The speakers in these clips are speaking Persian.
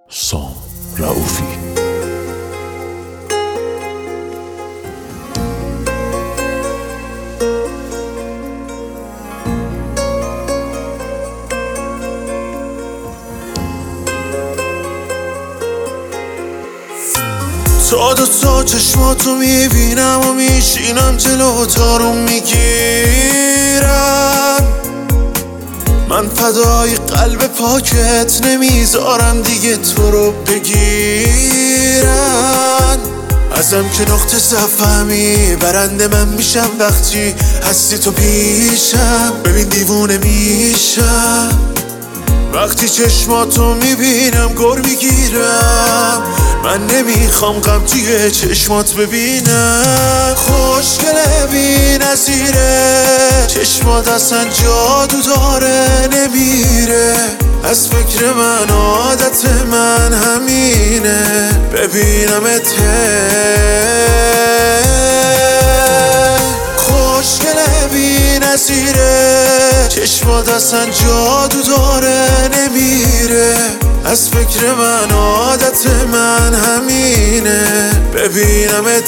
سام رئوفی. تا دوتا چشماتو میبینم و میشینم جلو تارو میگیرم. من فدای قلب پاکت نمیذارم دیگه تو رو بگیرن. ازم که نقطه ضعفمی برنده من میشم وقتی هستی تو پیشم. ببین دیوونه میشم وقتی چشماتو میبینم، گر میگیرم. من نمیخوام غم توی چشمات ببینم. خوشگله بی نظیره، چشمات اصلا جادو داره نمیره. از فکر من عادت من همینه، ببینمت خوشگله بی نظیره، چشمات اصلا جادو داره نمیره. از فکر من عادت من همینه، ببینمت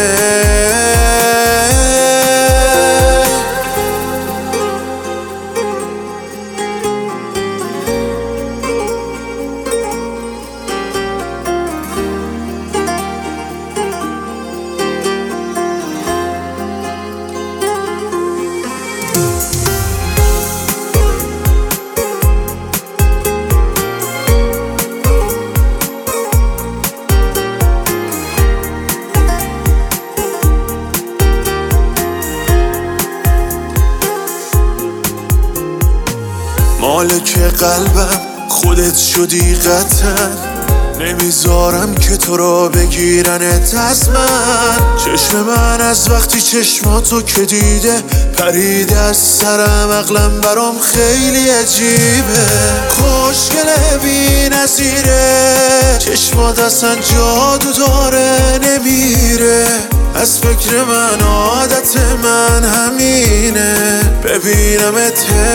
مالک قلبم خودت شدی قطعا. نمیذارم که تو رو بگیرنت از من. چشم من از وقتی چشماتو که دیده پریده از سرم. عقلم برام خیلی عجیبه. خوشگله بی نظیره، چشمات اصلا جادو داره نمیره. از فکر من عادت من همینه، ببینمت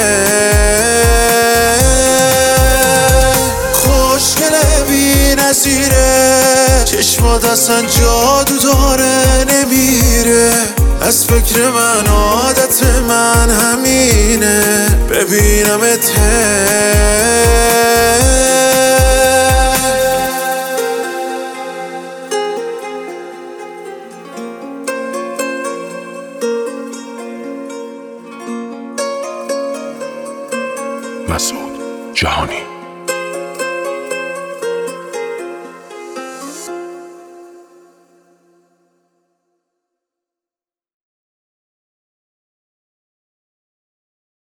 خوشگله بی نظیره، چشمات اصلا جادو داره نمیره. از فکر من عادت من همینه، ببینمت